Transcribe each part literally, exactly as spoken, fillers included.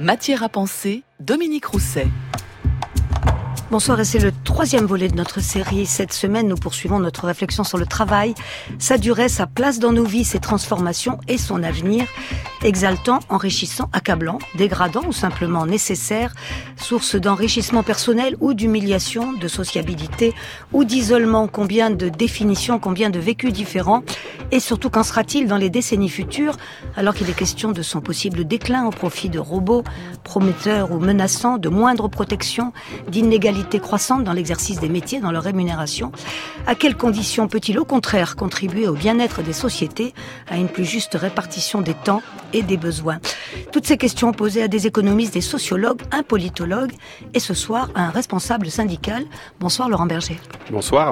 Matière à penser, Dominique Rousset. Bonsoir, et c'est le troisième volet de notre série. Cette semaine, nous poursuivons notre réflexion sur le travail, sa durée, sa place dans nos vies, ses transformations et son avenir. Exaltant, enrichissant, accablant, dégradant ou simplement nécessaire, source d'enrichissement personnel ou d'humiliation, de sociabilité ou d'isolement. Combien de définitions, combien de vécus différents, et surtout qu'en sera-t-il dans les décennies futures, alors qu'il est question de son possible déclin au profit de robots prometteurs ou menaçants, de moindre protection, d'inégalité croissante dans l'exercice des métiers, dans leur rémunération. À quelles conditions peut-il au contraire contribuer au bien-être des sociétés, à une plus juste répartition des temps et des besoins? Toutes ces questions posées à des économistes, des sociologues, un politologue et ce soir à un responsable syndical. Bonsoir Laurent Berger. Bonsoir.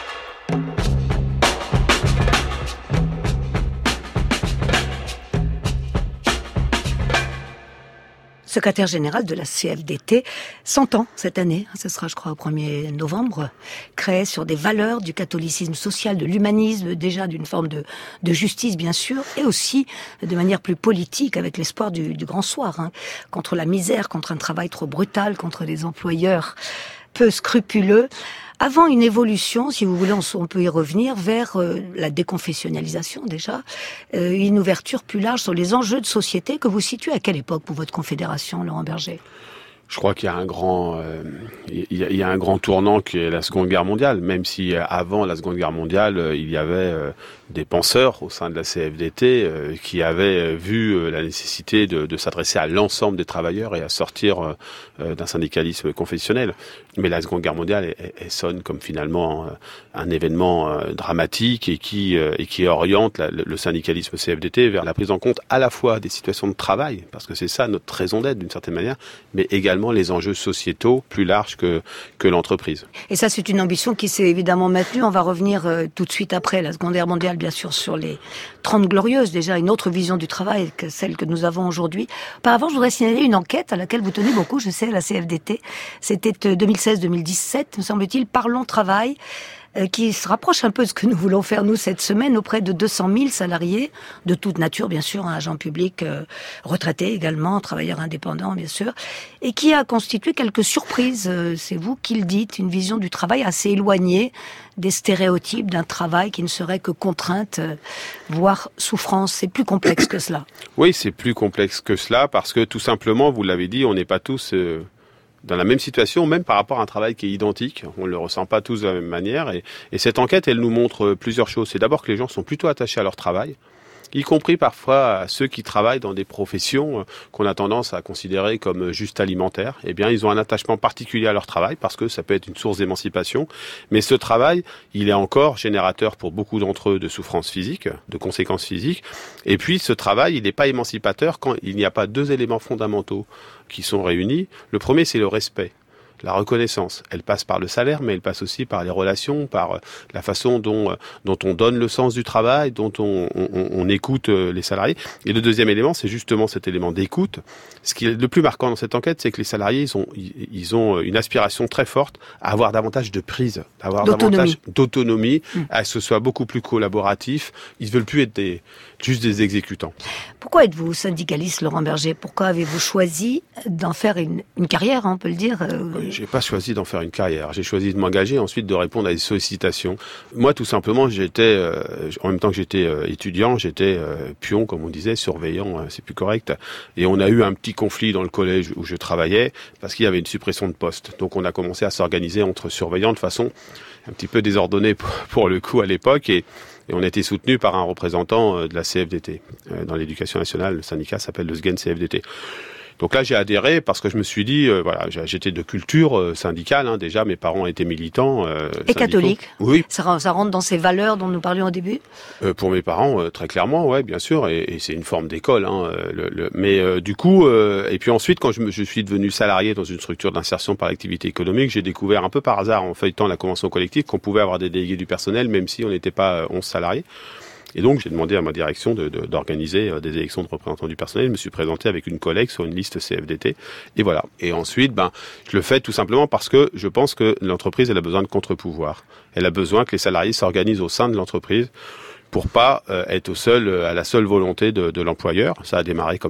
Secrétaire général de la C F D T, cent ans cette année, ce sera je crois au premier novembre, créé sur des valeurs du catholicisme social, de l'humanisme, déjà d'une forme de, de justice bien sûr, et aussi de manière plus politique avec l'espoir du, du grand soir, hein, contre la misère, contre un travail trop brutal, contre les employeurs peu scrupuleux. Avant une évolution, si vous voulez, on, on peut y revenir, vers euh, la déconfessionnalisation déjà, euh, une ouverture plus large sur les enjeux de société que vous situez à quelle époque pour votre confédération, Laurent Berger ? Je crois qu'il y a un grand, euh, il, y a, il y a un grand tournant qui est la Seconde Guerre mondiale. Même si euh, avant la Seconde Guerre mondiale, euh, il y avait euh, des penseurs au sein de la C F D T euh, qui avaient vu euh, la nécessité de, de s'adresser à l'ensemble des travailleurs et à sortir euh, d'un syndicalisme confessionnel. Mais la Seconde Guerre mondiale, elle, elle sonne comme finalement euh, un événement euh, dramatique et qui euh, et qui oriente la, le syndicalisme C F D T vers la prise en compte à la fois des situations de travail, parce que c'est ça notre raison d'être d'une certaine manière, mais également les enjeux sociétaux plus larges que que l'entreprise. Et ça, c'est une ambition qui s'est évidemment maintenue. On va revenir euh, tout de suite après la Seconde Guerre mondiale, bien sûr, sur les Trente Glorieuses, déjà une autre vision du travail que celle que nous avons aujourd'hui. Auparavant, je voudrais signaler une enquête à laquelle vous tenez beaucoup, je sais, la C F D T. C'était deux mille seize deux mille dix-sept, me semble-t-il, Parlons Travail, qui se rapproche un peu de ce que nous voulons faire, nous, cette semaine, auprès de deux cent mille salariés, de toute nature, bien sûr, un agent public, euh, retraités également, travailleurs indépendants, bien sûr, et qui a constitué quelques surprises, euh, c'est vous qui le dites, une vision du travail assez éloignée des stéréotypes d'un travail qui ne serait que contrainte, euh, voire souffrance. C'est plus complexe que cela. Oui, c'est plus complexe que cela, parce que tout simplement, vous l'avez dit, on n'est pas tous... Euh dans la même situation, même par rapport à un travail qui est identique. On ne le ressent pas tous de la même manière. Et, et cette enquête, elle nous montre plusieurs choses. C'est d'abord que les gens sont plutôt attachés à leur travail, y compris parfois à ceux qui travaillent dans des professions qu'on a tendance à considérer comme juste alimentaires. Eh bien, ils ont un attachement particulier à leur travail parce que ça peut être une source d'émancipation. Mais ce travail, il est encore générateur pour beaucoup d'entre eux de souffrances physiques, de conséquences physiques. Et puis, ce travail, il n'est pas émancipateur quand il n'y a pas deux éléments fondamentaux qui sont réunis. Le premier, c'est le respect. La reconnaissance, elle passe par le salaire, mais elle passe aussi par les relations, par la façon dont dont on donne le sens du travail, dont on, on, on écoute les salariés. Et le deuxième élément, c'est justement cet élément d'écoute. Ce qui est le plus marquant dans cette enquête, c'est que les salariés, ils ont, ils ont une aspiration très forte à avoir davantage de prise, à avoir d'autonomie. davantage d'autonomie, mmh. à ce que ce soit beaucoup plus collaboratif. Ils veulent plus être des, juste des exécutants. Pourquoi êtes-vous syndicaliste, Laurent Berger ? Pourquoi avez-vous choisi d'en faire une, une carrière, on peut le dire ? Oui, j'ai pas choisi d'en faire une carrière. J'ai choisi de m'engager, ensuite de répondre à des sollicitations. Moi, tout simplement, j'étais, euh, en même temps que j'étais euh, étudiant, j'étais euh, pion, comme on disait, surveillant, euh, c'est plus correct. Et on a eu un petit conflit dans le collège où je travaillais parce qu'il y avait une suppression de poste. Donc, on a commencé à s'organiser entre surveillants de façon un petit peu désordonnée pour, pour le coup à l'époque. Et Et on a été soutenu par un représentant de la C F D T. Dans l'éducation nationale, le syndicat s'appelle le S G E N C F D T. Donc là, j'ai adhéré parce que je me suis dit, euh, voilà, j'étais de culture euh, syndicale, hein, déjà, mes parents étaient militants. Euh, Et catholiques. Oui. Ça, ça rentre dans ces valeurs dont nous parlions au début. Euh, pour mes parents, euh, très clairement, ouais, bien sûr, et, et c'est une forme d'école. Hein, le, le, mais euh, du coup, euh, et puis ensuite, quand je, me, je suis devenu salarié dans une structure d'insertion par l'activité économique, j'ai découvert un peu par hasard, en feuilletant la convention collective, qu'on pouvait avoir des délégués du personnel, même si on n'était pas onze salariés. Et donc, j'ai demandé à ma direction de, de, d'organiser des élections de représentants du personnel. Je me suis présenté avec une collègue sur une liste C F D T. Et voilà. Et ensuite, ben, je le fais tout simplement parce que je pense que l'entreprise, elle a besoin de contre-pouvoir. Elle a besoin que les salariés s'organisent au sein de l'entreprise pour pas euh, être au seul, à la seule volonté de, de l'employeur. Ça a démarré comme ça.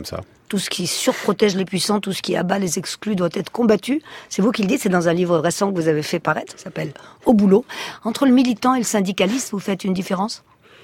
tout ce qui surprotège les puissants, tout ce qui abat les exclus doit être combattu. C'est vous qui le dites, c'est dans un livre récent que vous avez fait paraître, ça s'appelle « Au boulot ». Entre le militant et le syndicaliste, vous faites une différence ?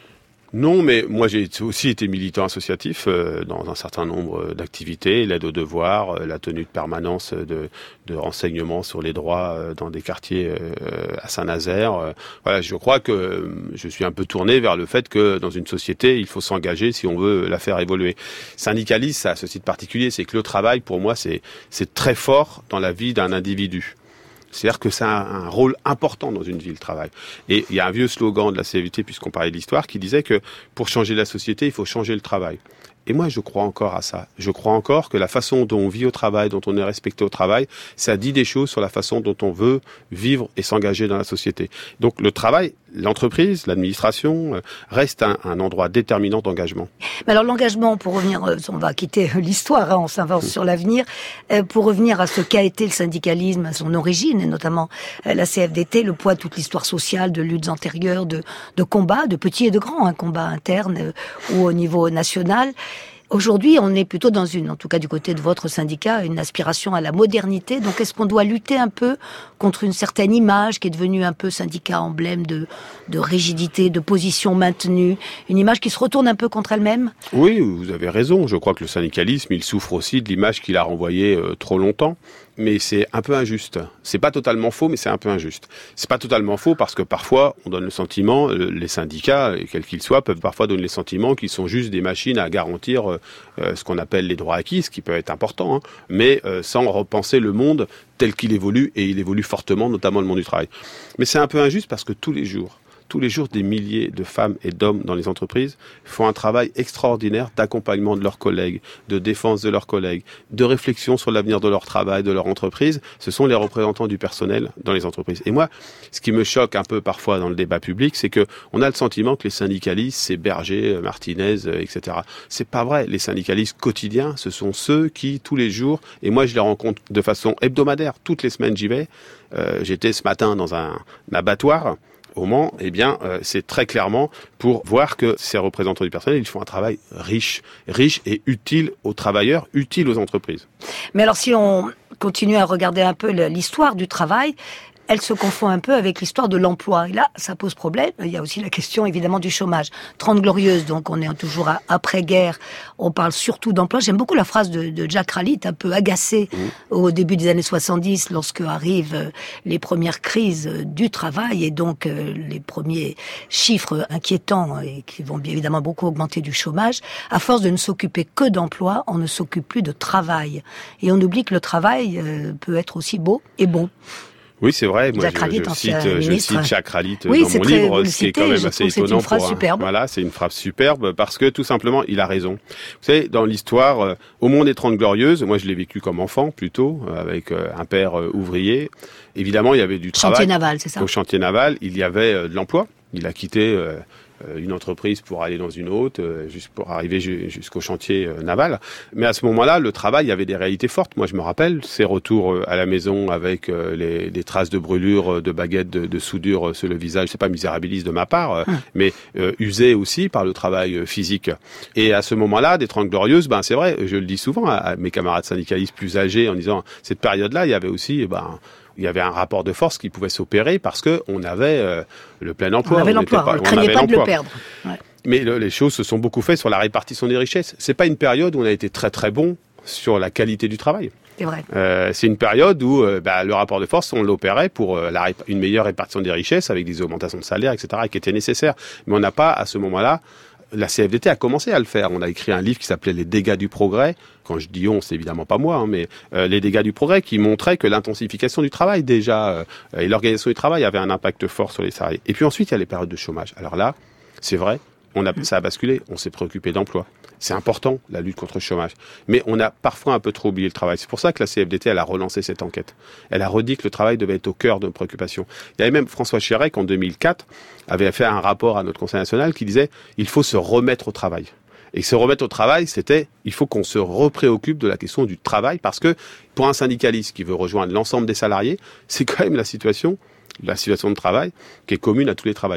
Non, mais moi j'ai aussi été militant associatif euh, dans un certain nombre d'activités, l'aide aux devoirs, euh, la tenue de permanence de, de renseignements sur les droits euh, dans des quartiers euh, à Saint-Nazaire. Euh, voilà, je crois que euh, je suis un peu tourné vers le fait que dans une société, il faut s'engager si on veut la faire évoluer. Syndicaliste, ça a ceci de particulier, c'est que le travail, pour moi, c'est c'est très fort dans la vie d'un individu. C'est-à-dire que ça a un rôle important dans une vie, le travail. Et il y a un vieux slogan de la C F T, puisqu'on parlait de l'histoire, qui disait que pour changer la société, il faut changer le travail. Et moi, je crois encore à ça. Je crois encore que la façon dont on vit au travail, dont on est respecté au travail, ça dit des choses sur la façon dont on veut vivre et s'engager dans la société. Donc le travail, l'entreprise, l'administration, reste un, un endroit déterminant d'engagement. Mais alors l'engagement, pour revenir, on va quitter l'histoire, hein, on s'avance sur l'avenir, euh, pour revenir à ce qu'a été le syndicalisme, à son origine, et notamment euh, la C F D T, le poids de toute l'histoire sociale, de luttes antérieures, de, de combats, de petits et de grands, un combat interne euh, ou au niveau national. Aujourd'hui, on est plutôt dans une, en tout cas du côté de votre syndicat, une aspiration à la modernité. Donc, est-ce qu'on doit lutter un peu contre une certaine image qui est devenue un peu syndicat emblème de, de rigidité, de position maintenue, une image qui se retourne un peu contre elle-même ? Oui, vous avez raison. Je crois que le syndicalisme, il souffre aussi de l'image qu'il a renvoyée euh, trop longtemps. Mais c'est un peu injuste. C'est pas totalement faux, mais c'est un peu injuste. C'est pas totalement faux parce que parfois, on donne le sentiment, les syndicats, quels qu'ils soient, peuvent parfois donner le sentiment qu'ils sont juste des machines à garantir euh, ce qu'on appelle les droits acquis, ce qui peut être important, hein, mais euh, sans repenser le monde tel qu'il évolue, et il évolue fortement, notamment le monde du travail. Mais c'est un peu injuste parce que tous les jours, Tous les jours, des milliers de femmes et d'hommes dans les entreprises font un travail extraordinaire d'accompagnement de leurs collègues, de défense de leurs collègues, de réflexion sur l'avenir de leur travail, de leur entreprise. Ce sont les représentants du personnel dans les entreprises. Et moi, ce qui me choque un peu parfois dans le débat public, c'est que on a le sentiment que les syndicalistes, c'est Berger, Martinez, et cetera. C'est pas vrai. Les syndicalistes quotidiens, ce sont ceux qui, tous les jours, et moi je les rencontre de façon hebdomadaire, toutes les semaines j'y vais. Euh, j'étais ce matin dans un, un abattoir au Mans, eh bien, euh, c'est très clairement pour voir que ces représentants du personnel, ils font un travail riche, riche et utile aux travailleurs, utile aux entreprises. Mais alors, si on continue à regarder un peu l'histoire du travail, elle se confond un peu avec l'histoire de l'emploi. Et là, ça pose problème. Il y a aussi la question, évidemment, du chômage. Trente Glorieuses, donc on est toujours après-guerre. On parle surtout d'emploi. J'aime beaucoup la phrase de, de Jack Ralite, un peu agacé mmh. au début des années soixante-dix, lorsque arrivent les premières crises du travail et donc euh, les premiers chiffres inquiétants et qui vont bien évidemment beaucoup augmenter du chômage. À force de ne s'occuper que d'emploi, on ne s'occupe plus de travail. Et on oublie que le travail euh, peut être aussi beau et bon. Oui, c'est vrai. Moi, je, je cite, je cite Jack Ralite oui, dans mon très, livre, ce qui est quand même assez étonnant. C'est une phrase pour un, superbe. Voilà, c'est une phrase superbe parce que tout simplement, il a raison. Vous savez, dans l'histoire, euh, au monde des Trente Glorieuses, moi, je l'ai vécu comme enfant plutôt, avec euh, un père euh, ouvrier. Évidemment, il y avait du travail. Chantier naval, c'est ça. Au chantier naval, il y avait euh, de l'emploi. Il a quitté euh, une entreprise pour aller dans une autre, euh, juste pour arriver ju- jusqu'au chantier euh, naval. Mais à ce moment-là, le travail, il y avait des réalités fortes. Moi, je me rappelle ces retours euh, à la maison avec euh, les, les traces de brûlures, euh, de baguettes, de, de soudure euh, sur le visage. C'est pas misérabiliste de ma part, euh, hum. mais euh, usé aussi par le travail euh, physique. Et à ce moment-là, des Trente Glorieuses, ben c'est vrai, je le dis souvent à, à mes camarades syndicalistes plus âgés en disant cette période-là, il y avait aussi, ben il y avait un rapport de force qui pouvait s'opérer parce que on avait euh, le plein emploi. On avait l'emploi, on ne craignait pas de le perdre. Ouais. Mais le, les choses se sont beaucoup faites sur la répartition des richesses. C'est pas une période où on a été très très bon sur la qualité du travail. C'est vrai. Euh, c'est une période où euh, bah, le rapport de force, on l'opérait pour euh, la, une meilleure répartition des richesses avec des augmentations de salaire, et cetera, qui étaient nécessaires. Mais on n'a pas, à ce moment-là, la C F D T a commencé à le faire. On a écrit un livre qui s'appelait « Les dégâts du progrès ». Quand je dis on, c'est évidemment pas moi, hein, mais euh, les dégâts du progrès qui montraient que l'intensification du travail déjà euh, et l'organisation du travail avait un impact fort sur les salariés. Et puis ensuite, il y a les périodes de chômage. Alors là, c'est vrai, on a, ça a basculé. On s'est préoccupé d'emploi. C'est important, la lutte contre le chômage. Mais on a parfois un peu trop oublié le travail. C'est pour ça que la C F D T, elle a relancé cette enquête. Elle a redit que le travail devait être au cœur de nos préoccupations. Il y avait même François Chérec, en deux mille quatre, avait fait un rapport à notre Conseil national qui disait « il faut se remettre au travail ». Et se remettre au travail, c'était il faut qu'on se repréoccupe de la question du travail parce que pour un syndicaliste qui veut rejoindre l'ensemble des salariés, c'est quand même la situation, la situation de travail qui est commune à tous les travailleurs.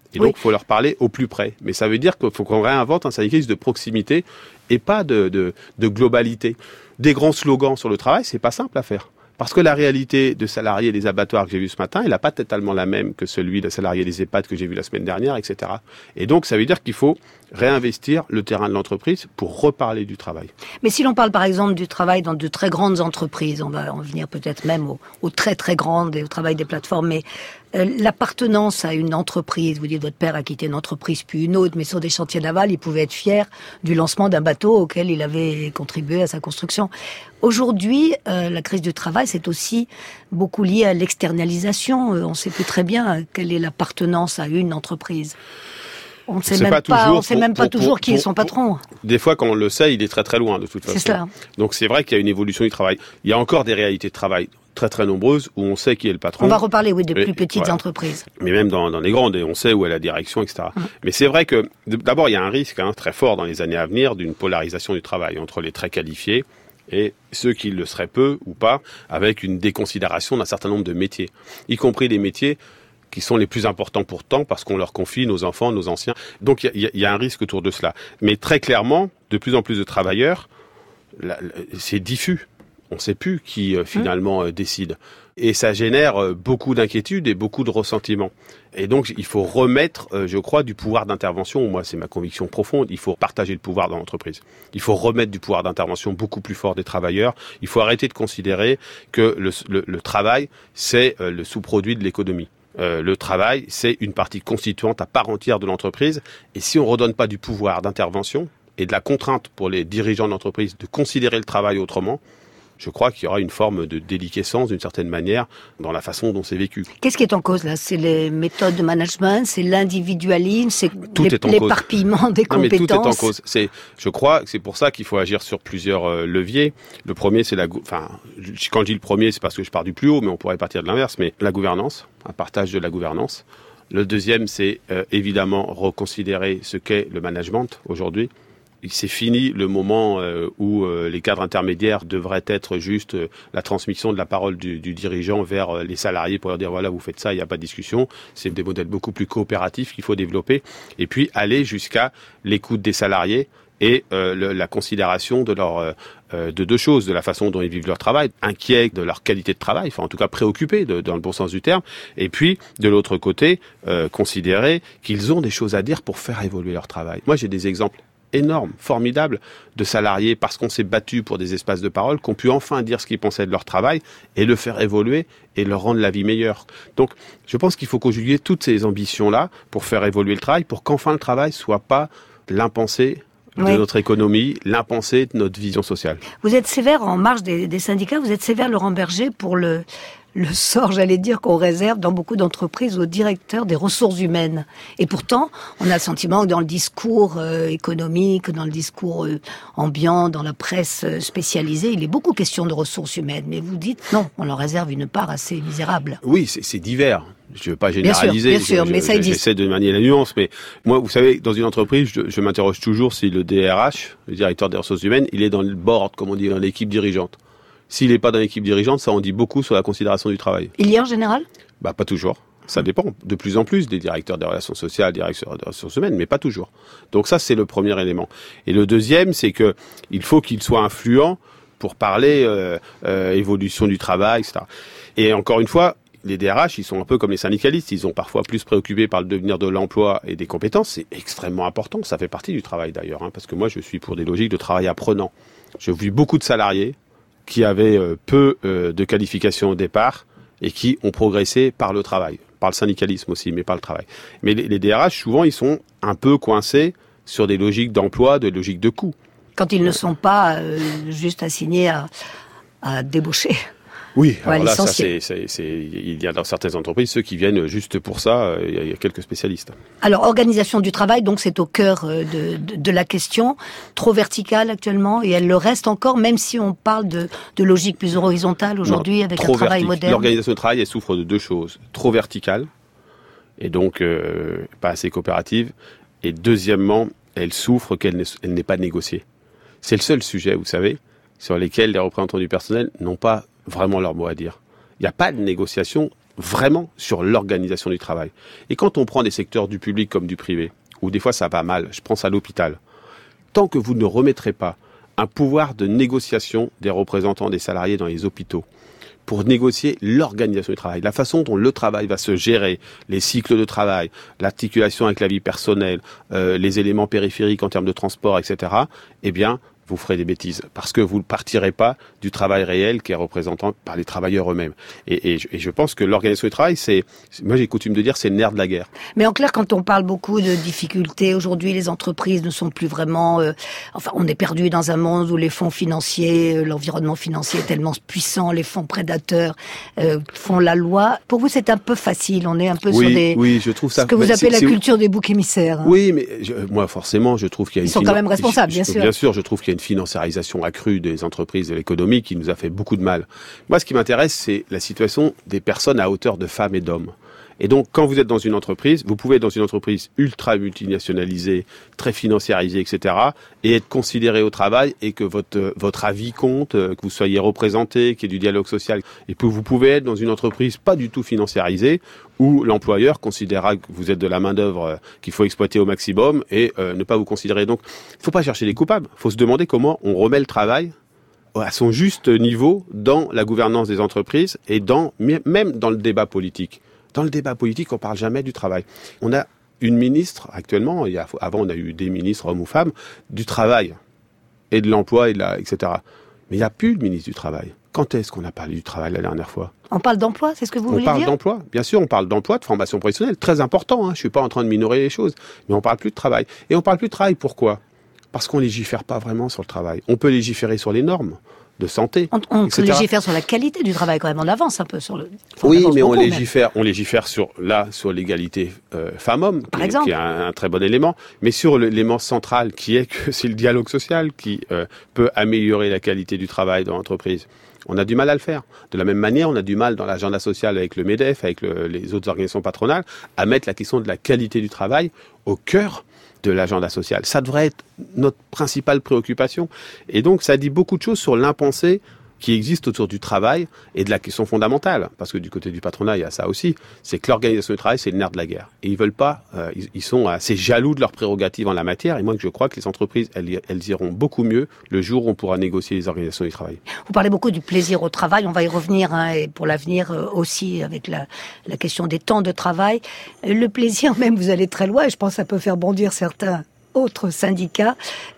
Et oui. donc, il faut leur parler au plus près. Mais ça veut dire qu'il faut qu'on réinvente un syndicalisme de proximité et pas de, de, de globalité. Des grands slogans sur le travail, c'est pas simple à faire. Parce que la réalité de salariés des abattoirs que j'ai vu ce matin, elle n'a pas totalement la même que celui de salariés des EHPAD que j'ai vu la semaine dernière, et cetera. Et donc, ça veut dire qu'il faut réinvestir le terrain de l'entreprise pour reparler du travail. Mais si l'on parle par exemple du travail dans de très grandes entreprises, on va en venir peut-être même aux, aux très très grandes et au travail des plateformes, mais euh, l'appartenance à une entreprise, vous dites votre père a quitté une entreprise puis une autre, mais sur des chantiers navals, il pouvait être fier du lancement d'un bateau auquel il avait contribué à sa construction. Aujourd'hui, euh, la crise du travail, c'est aussi beaucoup lié à l'externalisation. Euh, on ne sait plus très bien quelle est l'appartenance à une entreprise. On ne sait même pas, pas, on sait pour, même pas pour, toujours pour, qui pour, est son patron. Des fois, quand on le sait, il est très très loin de toute façon. C'est cela. Donc c'est vrai qu'il y a une évolution du travail. Il y a encore des réalités de travail très très nombreuses où on sait qui est le patron. On va reparler, oui, des plus et, petites voilà. entreprises. Mais même dans, dans les grandes, on sait où est la direction, et cetera. Mmh. Mais c'est vrai que d'abord, il y a un risque hein, très fort dans les années à venir d'une polarisation du travail entre les très qualifiés et ceux qui le seraient peu ou pas, avec une déconsidération d'un certain nombre de métiers, y compris des métiers qui sont les plus importants pourtant parce qu'on leur confie nos enfants, nos anciens. Donc il y, y, y a un risque autour de cela. Mais très clairement, de plus en plus de travailleurs, la, la, c'est diffus. On ne sait plus qui euh, finalement euh, décide. Et ça génère euh, beaucoup d'inquiétudes et beaucoup de ressentiments. Et donc il faut remettre, euh, je crois, du pouvoir d'intervention. Moi, c'est ma conviction profonde. Il faut partager le pouvoir dans l'entreprise. Il faut remettre du pouvoir d'intervention beaucoup plus fort des travailleurs. Il faut arrêter de considérer que le, le, le travail, c'est euh, le sous-produit de l'économie. Euh, le travail, c'est une partie constituante à part entière de l'entreprise. Et si on ne redonne pas du pouvoir d'intervention et de la contrainte pour les dirigeants de l'entreprise de considérer le travail autrement, je crois qu'il y aura une forme de déliquescence, d'une certaine manière, dans la façon dont c'est vécu. Qu'est-ce qui est en cause, là ? C'est les méthodes de management, c'est l'individualisme, c'est tout les, est en l'éparpillement cause. des non, compétences. Mais tout est en cause. C'est, je crois que c'est pour ça qu'il faut agir sur plusieurs euh, leviers. Le premier, c'est la... Enfin, quand je dis le premier, c'est parce que je pars du plus haut, mais on pourrait partir de l'inverse. Mais la gouvernance, un partage de la gouvernance. Le deuxième, c'est euh, évidemment reconsidérer ce qu'est le management aujourd'hui. C'est fini le moment euh, où euh, les cadres intermédiaires devraient être juste euh, la transmission de la parole du, du dirigeant vers euh, les salariés pour leur dire voilà, vous faites ça, il n'y a pas de discussion. C'est des modèles beaucoup plus coopératifs qu'il faut développer. Et puis aller jusqu'à l'écoute des salariés et euh, le, la considération de leur euh, de deux choses, de la façon dont ils vivent leur travail, inquiets de leur qualité de travail, enfin en tout cas préoccupés de, dans le bon sens du terme, et puis de l'autre côté, euh, considérer qu'ils ont des choses à dire pour faire évoluer leur travail. Moi j'ai des exemples énorme, formidable, de salariés, parce qu'on s'est battu pour des espaces de parole, qu'on pu enfin dire ce qu'ils pensaient de leur travail et le faire évoluer et leur rendre la vie meilleure. Donc, je pense qu'il faut conjuguer toutes ces ambitions-là pour faire évoluer le travail, pour qu'enfin le travail soit pas l'impensé de oui. notre économie, l'impensé de notre vision sociale. Vous êtes sévère en marge des, des syndicats, vous êtes sévère, Laurent Berger, pour le... le sort, j'allais dire, qu'on réserve dans beaucoup d'entreprises aux directeurs des ressources humaines. Et pourtant, on a le sentiment que dans le discours euh, économique, dans le discours euh, ambiant, dans la presse euh, spécialisée, il est beaucoup question de ressources humaines. Mais vous dites, non, on leur réserve une part assez misérable. Oui, c'est, c'est divers. Je ne veux pas généraliser, bien sûr, bien sûr, je, mais ça existe. J'essaie de manier la nuance, mais moi, vous savez, dans une entreprise, je, je m'interroge toujours si le D R H, le directeur des ressources humaines, il est dans le board, comme on dit, dans l'équipe dirigeante. S'il n'est pas dans l'équipe dirigeante, ça en dit beaucoup sur la considération du travail. Il y a en général ? Bah, pas toujours. Ça dépend. De plus en plus des directeurs des relations sociales, des directeurs des ressources humaines, mais pas toujours. Donc ça, c'est le premier élément. Et le deuxième, c'est que il faut qu'il soit influent pour parler euh, euh, évolution du travail, et cetera. Et encore une fois, les D R H, ils sont un peu comme les syndicalistes. Ils sont parfois plus préoccupés par le devenir de l'emploi et des compétences. C'est extrêmement important. Ça fait partie du travail d'ailleurs, hein, parce que moi, je suis pour des logiques de travail apprenant. J'ai vu beaucoup de salariés qui avaient euh, peu euh, de qualifications au départ et qui ont progressé par le travail, par le syndicalisme aussi, mais par le travail. Mais les, les D R H, souvent, ils sont un peu coincés sur des logiques d'emploi, des logiques de coût. Quand ils ne sont pas euh, juste assignés à, à débaucher. Oui, alors là, ça, c'est, c'est, c'est, il y a dans certaines entreprises ceux qui viennent juste pour ça. Il y a, il y a quelques spécialistes. Alors, organisation du travail, donc c'est au cœur de, de, de la question, trop verticale actuellement, et elle le reste encore, même si on parle de, de logique plus horizontale aujourd'hui, non, avec un travail vertic- moderne. L'organisation du travail, elle souffre de deux choses. Trop verticale, et donc euh, pas assez coopérative, et deuxièmement, elle souffre qu'elle n'est, elle n'est pas négociée. C'est le seul sujet, vous savez, sur lesquels les représentants du personnel n'ont pas vraiment leur mot à dire. Il n'y a pas de négociation vraiment sur l'organisation du travail. Et quand on prend des secteurs du public comme du privé, où des fois ça va mal, je pense à l'hôpital, tant que vous ne remettrez pas un pouvoir de négociation des représentants des salariés dans les hôpitaux, pour négocier l'organisation du travail, la façon dont le travail va se gérer, les cycles de travail, l'articulation avec la vie personnelle, euh, les éléments périphériques en termes de transport, et cetera, eh bien, vous ferez des bêtises, parce que vous ne partirez pas du travail réel qui est représenté par les travailleurs eux-mêmes. Et, et, je, et je pense que l'organisation du travail, c'est, moi j'ai coutume de dire, c'est le nerf de la guerre. Mais en clair, quand on parle beaucoup de difficultés, aujourd'hui les entreprises ne sont plus vraiment... Euh, enfin, on est perdu dans un monde où les fonds financiers, euh, l'environnement financier est tellement puissant, les fonds prédateurs euh, font la loi. Pour vous, c'est un peu facile, on est un peu oui, sur des... Oui, je trouve ça... Ce que vous bah, appelez c'est, la culture des boucs émissaires. Hein. Oui, mais je, moi forcément, je trouve qu'il y a... Ils une sont finan... quand même responsables, bien je, sûr. Bien sûr, je trouve qu'il y a une financiarisation accrue des entreprises et de l'économie qui nous a fait beaucoup de mal. Moi, ce qui m'intéresse, c'est la situation des personnes à hauteur de femmes et d'hommes. Et donc, quand vous êtes dans une entreprise, vous pouvez être dans une entreprise ultra multinationalisée, très financiarisée, et cetera, et être considéré au travail et que votre votre avis compte, que vous soyez représenté, qu'il y ait du dialogue social. Et puis, vous pouvez être dans une entreprise pas du tout financiarisée, où l'employeur considérera que vous êtes de la main-d'œuvre qu'il faut exploiter au maximum et euh, ne pas vous considérer. Donc, il ne faut pas chercher les coupables. Il faut se demander comment on remet le travail à son juste niveau dans la gouvernance des entreprises et dans même dans le débat politique. Dans le débat politique, on ne parle jamais du travail. On a une ministre actuellement, il y a, avant on a eu des ministres, hommes ou femmes, du travail et de l'emploi, et, de la, et cetera. Mais il n'y a plus de ministre du travail. Quand est-ce qu'on a parlé du travail la dernière fois ? On parle d'emploi, c'est ce que vous on voulez dire ? On parle d'emploi, bien sûr, on parle d'emploi, de formation professionnelle, très important, hein, je ne suis pas en train de minorer les choses, mais on ne parle plus de travail. Et on ne parle plus de travail, pourquoi ? Parce qu'on ne légifère pas vraiment sur le travail. On peut légiférer sur les normes de santé, On, on légifère sur la qualité du travail quand même, on avance un peu sur le... Oui, mais on légifère, on légifère sur, là, sur l'égalité euh, femmes-hommes, qui, est, qui est un, un très bon élément, mais sur l'élément central qui est que c'est le dialogue social qui euh, peut améliorer la qualité du travail dans l'entreprise. On a du mal à le faire. De la même manière, on a du mal dans l'agenda social avec le MEDEF, avec le, les autres organisations patronales, à mettre la question de la qualité du travail au cœur de l'agenda social. Ça devrait être notre principale préoccupation. Et donc, ça dit beaucoup de choses sur l'impensé qui existe autour du travail et de la question fondamentale. Parce que du côté du patronat, il y a ça aussi. C'est que l'organisation du travail, c'est le nerf de la guerre. Et ils veulent pas, euh, ils, ils sont assez jaloux de leurs prérogatives en la matière. Et moi, je crois que les entreprises, elles, elles iront beaucoup mieux le jour où on pourra négocier les organisations du travail. Vous parlez beaucoup du plaisir au travail. On va y revenir, hein, et pour l'avenir euh, aussi, avec la, la question des temps de travail. Le plaisir, même, vous allez très loin, et je pense que ça peut faire bondir certains autres syndicats,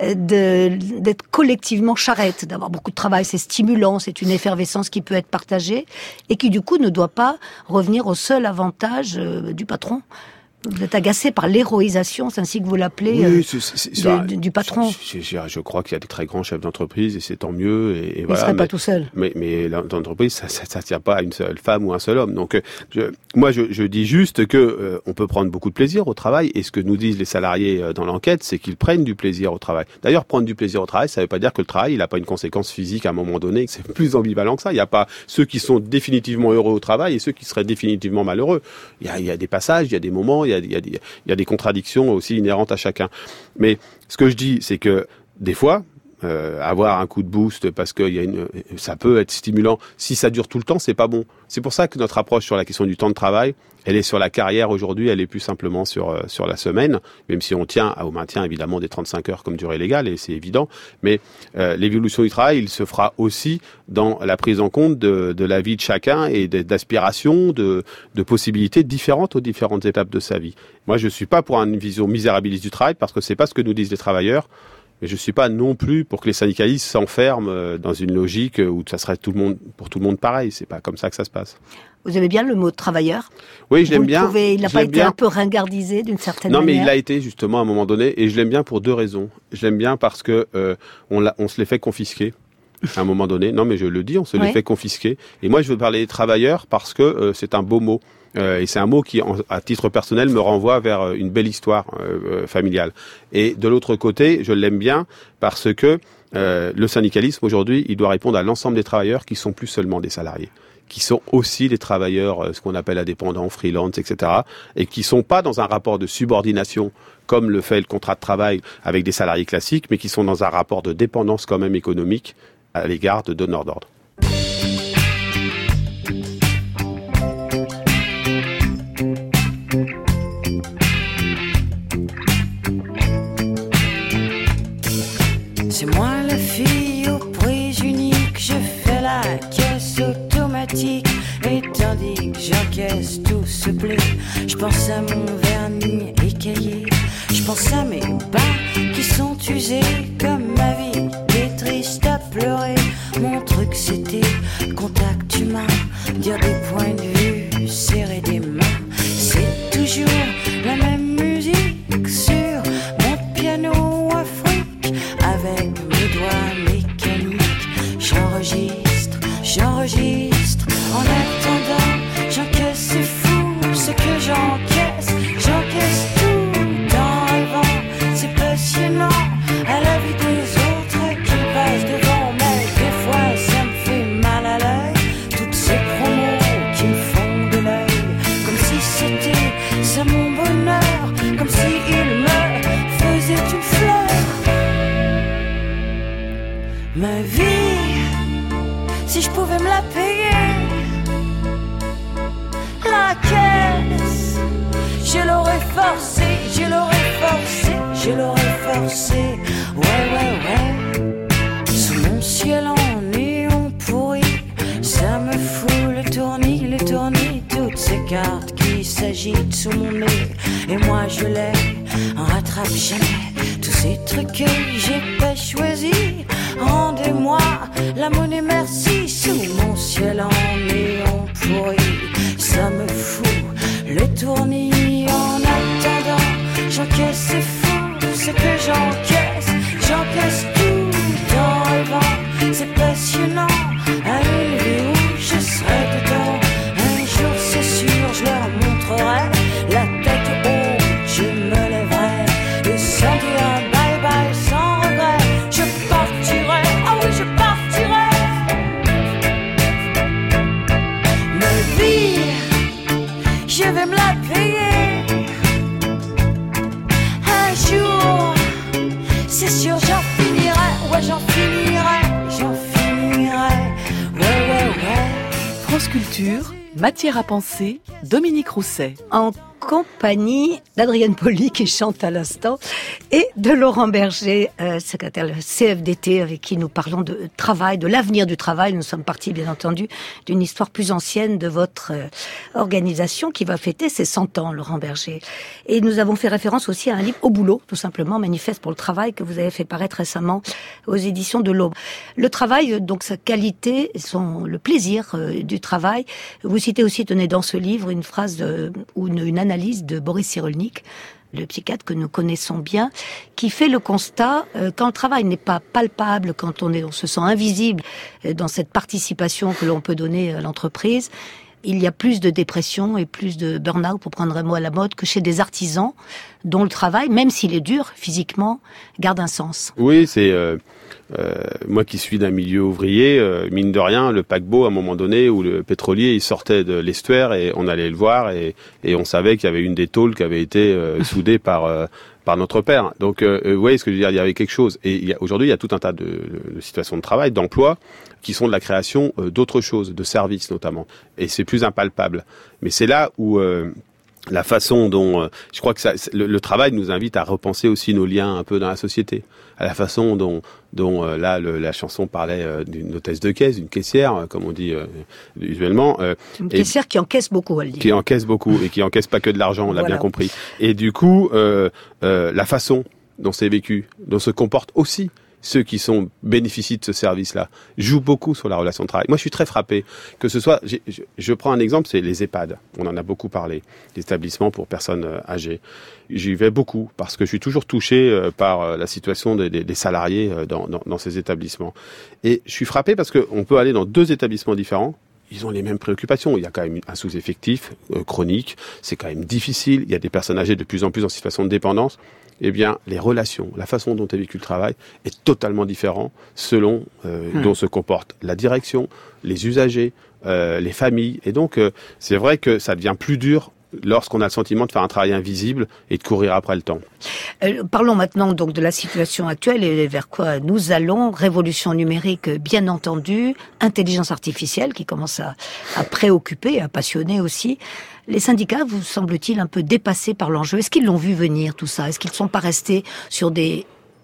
de, d'être collectivement charrette, d'avoir beaucoup de travail, c'est stimulant, c'est une effervescence qui peut être partagée et qui du coup ne doit pas revenir au seul avantage euh, du patron. Vous êtes agacé par l'héroïsation, c'est ainsi que vous l'appelez, oui, euh, c'est, c'est, du, ça, du patron. Je, je, je crois qu'il y a des très grands chefs d'entreprise et c'est tant mieux. Et, et il ne voilà, serait mais, pas tout seul. Mais, mais l'entreprise, ça ne tient pas à une seule femme ou un seul homme. Donc, je, moi, je, je dis juste que euh, on peut prendre beaucoup de plaisir au travail. Et ce que nous disent les salariés dans l'enquête, c'est qu'ils prennent du plaisir au travail. D'ailleurs, prendre du plaisir au travail, ça ne veut pas dire que le travail, il n'a pas une conséquence physique à un moment donné, que c'est plus ambivalent que ça. Il n'y a pas ceux qui sont définitivement heureux au travail et ceux qui seraient définitivement malheureux. Il y a, il y a des passages, il y a des moments, il y a, il y a des... Il y a des contradictions aussi inhérentes à chacun. Mais ce que je dis, c'est que des fois, euh, avoir un coup de boost parce que y a une, ça peut être stimulant. Si ça dure tout le temps, c'est pas bon. C'est pour ça que notre approche sur la question du temps de travail, elle est sur la carrière aujourd'hui, elle est plus simplement sur euh, sur la semaine, même si on tient au maintien évidemment des trente-cinq heures comme durée légale, et c'est évident. Mais euh, l'évolution du travail, il se fera aussi dans la prise en compte de, de la vie de chacun et d'aspirations, de, de possibilités différentes aux différentes étapes de sa vie. Moi, je suis pas pour une vision misérabiliste du travail parce que c'est pas ce que nous disent les travailleurs. Mais je suis pas non plus pour que les syndicalistes s'enferment dans une logique où ça serait tout le monde, pour tout le monde pareil. C'est pas comme ça que ça se passe. Vous aimez bien le mot travailleur ? Oui, je l'aime bien. Trouvez, il n'a pas été bien. un peu ringardisé d'une certaine non, manière ? Non, mais il l'a été justement à un moment donné, et je l'aime bien pour deux raisons. Je l'aime bien parce que euh, on, l'a, on se les fait confisquer à un moment donné. Non, mais je le dis, on se ouais. les fait confisquer. Et moi, je veux parler des travailleurs parce que euh, c'est un beau mot. Euh, et c'est un mot qui, en, à titre personnel, me renvoie vers une belle histoire euh, familiale. Et de l'autre côté, je l'aime bien parce que euh, le syndicalisme, aujourd'hui, il doit répondre à l'ensemble des travailleurs qui sont plus seulement des salariés, qui sont aussi des travailleurs, euh, ce qu'on appelle indépendants, freelance, et cetera, et qui sont pas dans un rapport de subordination comme le fait le contrat de travail avec des salariés classiques, mais qui sont dans un rapport de dépendance quand même économique à l'égard de donneurs d'ordre. se plaît. Je pense à mon vernis écaillé. Je pense à mes bains qui sont usés comme ma vie. T'es triste à pleurer. Mon truc c'était contact humain, dire des points de vue, serrer des mains. C'est toujours la même musique sur mon piano Afrique. Avec mes doigts mécaniques, j'enregistre, j'enregistre. En attendant, j'encaisse, c'est fou ce que j'encaisse. J'encaisse tout en rêvant, c'est passionnant. À la vie des autres qui passent devant, mais des fois ça me fait mal à l'œil. Toutes ces promos qui me font de l'œil, comme si c'était ça mon bonheur, comme si il me faisait une fleur. Ma vie, si je pouvais me la payer, la caisse, je l'aurais forcé, je l'aurais forcé, je l'aurais forcé. Ouais, ouais, ouais. Sous mon ciel en néon pourri, ça me fout le tournis, le tournis. Toutes ces cartes qui s'agitent sous mon nez, et moi je les rattrape jamais. Tous ces trucs que j'ai pas choisis, rendez-moi la monnaie, merci. Sous mon ciel en néon pourri, ça me fout le tournis. En attendant, j'encaisse, c'est fou ce que j'encaisse. J'encaisse tout en rêvant, c'est passionnant. À une vie où je serai dedans, un jour c'est sûr, je leur montrerai. La tête haute, je me lèverai, et sans dire bye bye, sans regret, je partirai, ah oui je partirai. Ma vie, je vais me la payer. Un jour, c'est sûr j'en finirai, ouais j'en finirai, j'en finirai, ouais ouais ouais. France Culture, matière à penser, Dominique Rousset. En compagnie d'Adrienne Poli qui chante à l'instant et de Laurent Berger, euh, secrétaire de C F D T, avec qui nous parlons de travail, de l'avenir du travail. Nous sommes partis bien entendu d'une histoire plus ancienne de votre euh, organisation qui va fêter ses cent ans, Laurent Berger. Et nous avons fait référence aussi à un livre, Au boulot, tout simplement, manifeste pour le travail, que vous avez fait paraître récemment aux éditions de l'Aube. Le travail, donc sa qualité, son, le plaisir euh, du travail. Vous citez aussi, tenez, dans ce livre, une phrase de, ou une, une analyse de Boris Cyrulnik, le psychiatre que nous connaissons bien, qui fait le constat, euh, quand le travail n'est pas palpable, quand on, est, on se sent invisible euh, dans cette participation que l'on peut donner à l'entreprise, il y a plus de dépression et plus de burn-out, pour prendre un mot à la mode, que chez des artisans dont le travail, même s'il est dur physiquement, garde un sens. Oui, c'est... Euh... Euh, moi qui suis d'un milieu ouvrier, euh, mine de rien, le paquebot à un moment donné où le pétrolier il sortait de l'estuaire et on allait le voir et, et on savait qu'il y avait une des tôles qui avait été euh, soudée par euh, par notre père. Donc euh, vous voyez ce que je veux dire, il y avait quelque chose. Et il y a, aujourd'hui, il y a tout un tas de, de, de situations de travail, d'emploi, qui sont de la création euh, d'autres choses, de services notamment. Et c'est plus impalpable. Mais c'est là où euh, la façon dont, euh, je crois que ça, le, le travail nous invite à repenser aussi nos liens un peu dans la société, à la façon dont, dont euh, là le, la chanson parlait euh, d'une hôtesse de caisse, d'une caissière, euh, comme on dit euh, usuellement. Euh, Une caissière qui encaisse beaucoup, elle dit. Qui encaisse beaucoup et qui encaisse pas que de l'argent, on l'a voilà. bien compris. Et du coup, euh, euh, la façon dont c'est vécu, dont se comportent aussi ceux qui sont bénéficient de ce service-là, jouent beaucoup sur la relation de travail. Moi, je suis très frappé que ce soit... Je, je prends un exemple, c'est les EHPAD. On en a beaucoup parlé, les établissements pour personnes âgées. J'y vais beaucoup parce que je suis toujours touché par la situation des, des, des salariés dans, dans, dans ces établissements. Et je suis frappé parce qu'on peut aller dans deux établissements différents. Ils ont les mêmes préoccupations. Il y a quand même un sous-effectif euh, chronique. C'est quand même difficile. Il y a des personnes âgées de plus en plus en situation de dépendance. Eh bien, les relations, la façon dont est vécu le travail est totalement différent selon euh, mmh. dont se comporte la direction, les usagers, euh, les familles. Et donc, euh, c'est vrai que ça devient plus dur lorsqu'on a le sentiment de faire un travail invisible et de courir après le temps. Euh, parlons maintenant donc de la situation actuelle et vers quoi nous allons. Révolution numérique, bien entendu, intelligence artificielle qui commence à, à préoccuper, à passionner aussi. Les syndicats, vous semble-t-il, un peu dépassés par l'enjeu. Est-ce qu'ils l'ont vu venir, tout ça? Est-ce qu'ils ne sont pas restés sur des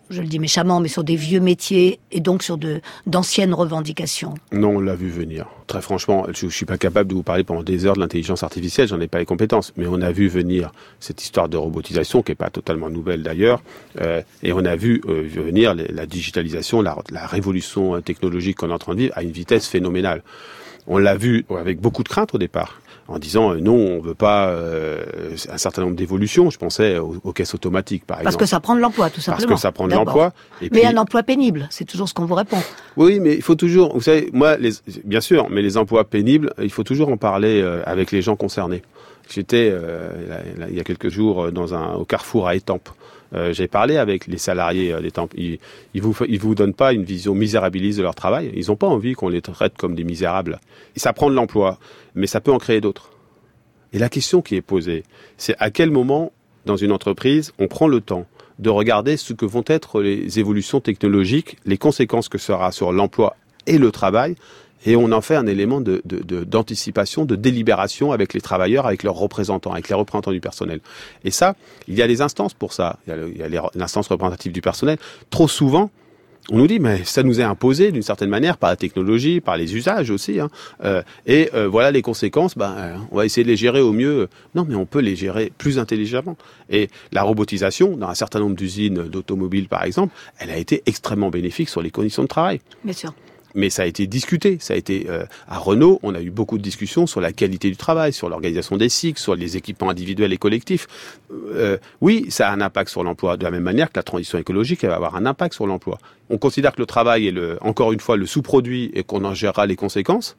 je le dis méchamment, mais sur des vieux métiers et donc sur de, d'anciennes revendications? Non, on l'a vu venir. Très franchement, je ne suis pas capable de vous parler pendant des heures de l'intelligence artificielle, j'en ai pas les compétences. Mais on a vu venir cette histoire de robotisation, qui n'est pas totalement nouvelle d'ailleurs, euh, et on a vu euh, venir la digitalisation, la, la révolution technologique qu'on est en train de vivre à une vitesse phénoménale. On l'a vu avec beaucoup de crainte au départ, en disant euh, non, on veut pas euh, un certain nombre d'évolutions. Je pensais aux, aux caisses automatiques, par exemple. Parce que ça prend de l'emploi, tout simplement. Parce que ça prend de l'emploi. Et mais puis... un emploi pénible, c'est toujours ce qu'on vous répond. Oui, mais il faut toujours, vous savez, moi, les, bien sûr, mais les emplois pénibles, il faut toujours en parler euh, avec les gens concernés. J'étais euh, là, là, il y a quelques jours dans un au Carrefour à Étampes. Euh, j'ai parlé avec les salariés euh, d'Étampes. Ils, ils vous ils vous donnent pas une vision misérabiliste de leur travail. Ils n'ont pas envie qu'on les traite comme des misérables. Et ça prend de l'emploi, mais ça peut en créer d'autres. Et la question qui est posée, c'est à quel moment, dans une entreprise, on prend le temps de regarder ce que vont être les évolutions technologiques, les conséquences que ça aura sur l'emploi et le travail, et on en fait un élément de, de, de, d'anticipation, de délibération avec les travailleurs, avec leurs représentants, avec les représentants du personnel. Et ça, il y a des instances pour ça. Il y a, le, il y a les, l'instance représentative du personnel. Trop souvent, on nous dit, mais ça nous est imposé d'une certaine manière par la technologie, par les usages aussi. Hein. Euh, et euh, voilà les conséquences, ben, euh, on va essayer de les gérer au mieux. Non, mais on peut les gérer plus intelligemment. Et la robotisation, dans un certain nombre d'usines d'automobiles par exemple, elle a été extrêmement bénéfique sur les conditions de travail. Bien sûr. Mais ça a été discuté. Ça a été euh, à Renault, on a eu beaucoup de discussions sur la qualité du travail, sur l'organisation des cycles, sur les équipements individuels et collectifs. Euh, oui, ça a un impact sur l'emploi, de la même manière que la transition écologique, elle va avoir un impact sur l'emploi. On considère que le travail est, le, encore une fois, le sous-produit et qu'on en gérera les conséquences.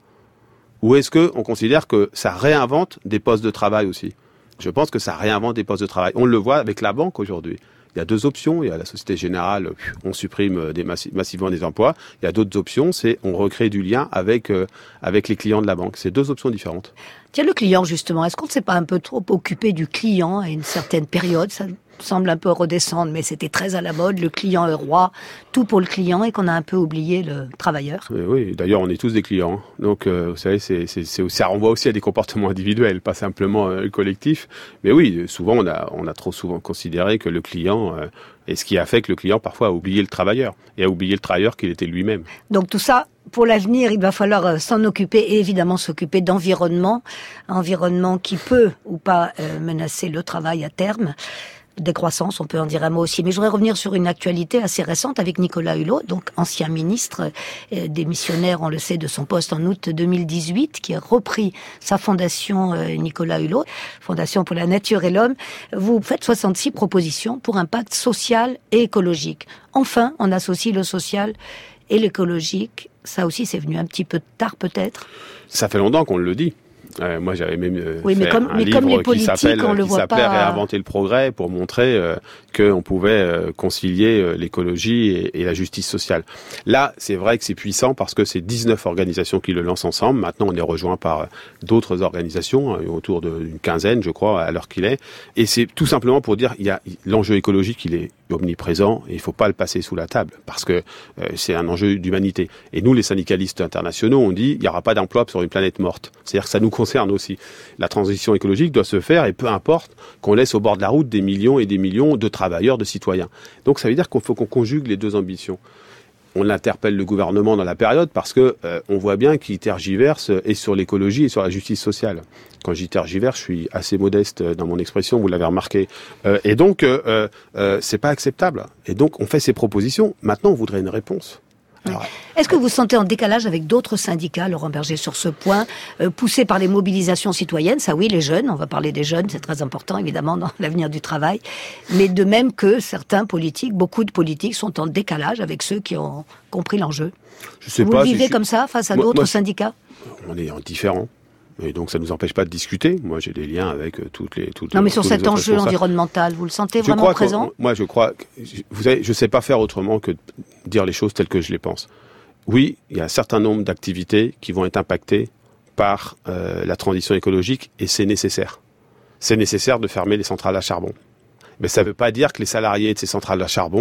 Ou est-ce que on considère que ça réinvente des postes de travail aussi? Je pense que ça réinvente des postes de travail. On le voit avec la banque aujourd'hui. Il y a deux options. Il y a la Société Générale, on supprime des massi- massivement des emplois. Il y a d'autres options, c'est on recrée du lien avec euh, avec les clients de la banque. C'est deux options différentes. Tiens, le client justement, est-ce qu'on ne s'est pas un peu trop occupé du client à une certaine période? Ça semble un peu redescendre, mais c'était très à la mode. Le client est roi, tout pour le client, et qu'on a un peu oublié le travailleur. Oui, oui. D'ailleurs, on est tous des clients. Donc, euh, vous savez, c'est, c'est, c'est, ça renvoie aussi à des comportements individuels, pas simplement euh, collectifs. Mais oui, souvent, on a, on a trop souvent considéré que le client, euh, et ce qui a fait que le client parfois a oublié le travailleur, et a oublié le travailleur qu'il était lui-même. Donc tout ça, pour l'avenir, il va falloir s'en occuper et évidemment s'occuper d'environnement, environnement qui peut ou pas euh, menacer le travail à terme. Décroissance, on peut en dire un mot aussi. Mais je voudrais revenir sur une actualité assez récente avec Nicolas Hulot, donc ancien ministre, euh, démissionnaire, on le sait, de son poste en août deux mille dix-huit, qui a repris sa fondation euh, Nicolas Hulot, Fondation pour la Nature et l'Homme. Vous faites soixante-six propositions pour un pacte social et écologique. Enfin, on associe le social et l'écologique. Ça aussi, c'est venu un petit peu tard peut-être. Ça fait longtemps qu'on le dit. Euh, moi, j'avais même euh, oui, fait mais comme, un mais livre comme les qui politiques, s'appelle, on le qui voit s'appelait pas... Réinventer le progrès pour montrer euh, qu'on pouvait euh, concilier euh, l'écologie et, et la justice sociale. Là, c'est vrai que c'est puissant parce que c'est dix-neuf organisations qui le lancent ensemble. Maintenant, on est rejoint par euh, d'autres organisations, euh, autour d'une quinzaine, je crois, à l'heure qu'il est. Et c'est tout simplement pour dire, il y a l'enjeu écologique, il est omniprésent et il faut pas le passer sous la table parce que euh, c'est un enjeu d'humanité. Et nous, les syndicalistes internationaux, on dit il n'y aura pas d'emploi sur une planète morte. C'est-à-dire que ça nous concerne aussi. La transition écologique doit se faire et peu importe qu'on laisse au bord de la route des millions et des millions de travailleurs, de citoyens. Donc ça veut dire qu'il faut qu'on conjugue les deux ambitions. On interpelle le gouvernement dans la période parce que euh, on voit bien qu'il tergiverse et sur l'écologie et sur la justice sociale. Quand je dis tergiverse, je suis assez modeste dans mon expression, vous l'avez remarqué. Euh, et donc, euh, euh, c'est pas acceptable. Et donc, on fait ces propositions. Maintenant, on voudrait une réponse. Alors, est-ce que vous vous sentez en décalage avec d'autres syndicats, Laurent Berger, sur ce point, euh, poussés par les mobilisations citoyennes? Ça oui, les jeunes, on va parler des jeunes, c'est très important évidemment dans l'avenir du travail, mais de même que certains politiques, beaucoup de politiques sont en décalage avec ceux qui ont compris l'enjeu. Je sais vous pas, le vivez si comme ça, face à moi, d'autres moi, syndicats? On est en différent. Et donc, ça ne nous empêche pas de discuter. Moi, j'ai des liens avec euh, toutes les... Toutes non, les, mais sur cet enjeu environnemental, vous le sentez vraiment crois présent? Moi, je crois... Que, vous savez, je ne sais pas faire autrement que dire les choses telles que je les pense. Oui, il y a un certain nombre d'activités qui vont être impactées par euh, la transition écologique et c'est nécessaire. C'est nécessaire de fermer les centrales à charbon. Mais ça ne veut pas dire que les salariés de ces centrales à charbon